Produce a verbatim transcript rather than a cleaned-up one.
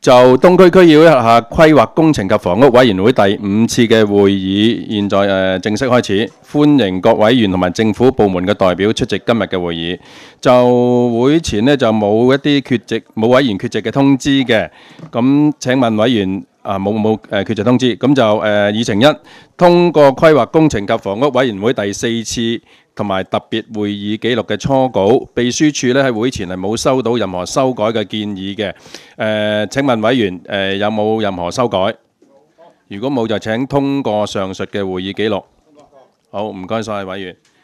就東區區議會轄下規劃工程及房屋委員會第五次嘅會議，現在誒、呃、正式開始，歡迎各委員同埋政府部門嘅代表出席今日嘅會議。就會前呢，就冇一啲缺席冇委員缺席嘅通知嘅，咁請問委員啊冇冇誒缺席通知？咁就誒、呃、議程一，通過規劃工程及房屋委員會第四次同埋特別會議記錄嘅初稿，秘書處咧喺會前係冇收到任何修改嘅建議嘅。誒、呃，請問委員誒、呃、有冇任何修改？如果冇就請通過上述嘅會議記錄。好，唔該晒委員。